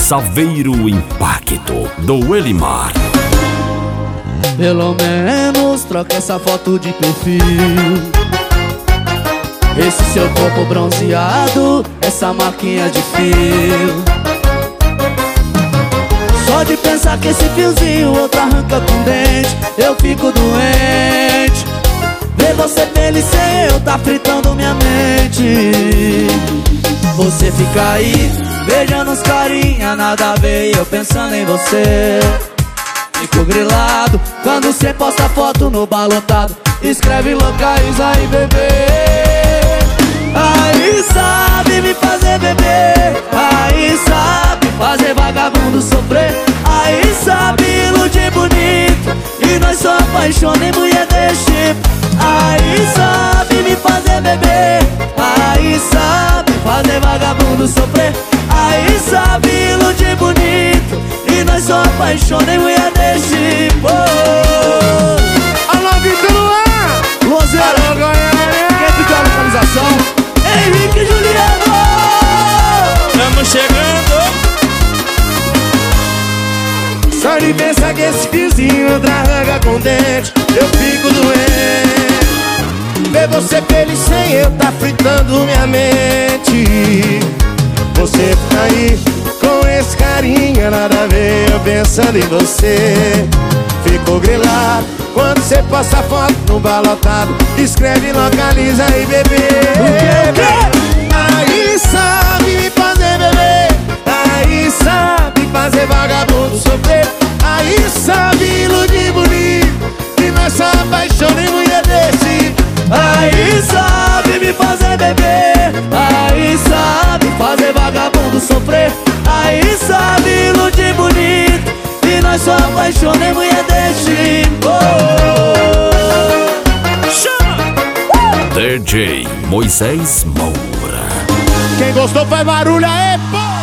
Saveiro Impacto, do Elimar. Pelo menos troca essa foto de perfil. Esse seu corpo bronzeado, essa marquinha de fio. Só de pensar que esse fiozinho outro arranca com dente, eu fico doente. Ver você feliz sem eu tá fritando minha mente. Você fica aí, beijando os carinha, nada a ver, e eu pensando em você. Fico grilado quando cê posta foto no balotado, escreve locais aí, bebê. Aí sabe me fazer beber, aí sabe fazer vagabundo sofrer, aí sabe iludir bonito, e nós só apaixona em mulher desse tipo. Aí sabe me fazer beber, aí sabe fazer vagabundo sofrer, aí sabe iludir bonito, e nós só apaixona em mulher desse tipo. Alô, Vitor Luan! Luanzeira, quem pediu a localização? Henrique e Juliano! Estamos chegando! Só de pensar que esse fiozinho arranca com dente, eu fico doente. Ver você feliz sem eu tá fritando minha mente. Você fica aí com esse carinha, nada a ver, eu pensando em você. Fico grilado quando você posta foto no balotado, escreve localiza aí, bebê. Aí sabe me fazer beber, aí sabe fazer vagabundo sofrer, aí sabe iludir bonito, e nós só apaixona em mulher desse. Aí sabe me fazer beber, aí sabe fazer vagabundo sofrer, aí sabe iludir bonito, e nós só apaixona em mulher desse tipo. DJ Moisés Moura. Quem gostou faz barulho aí, pô!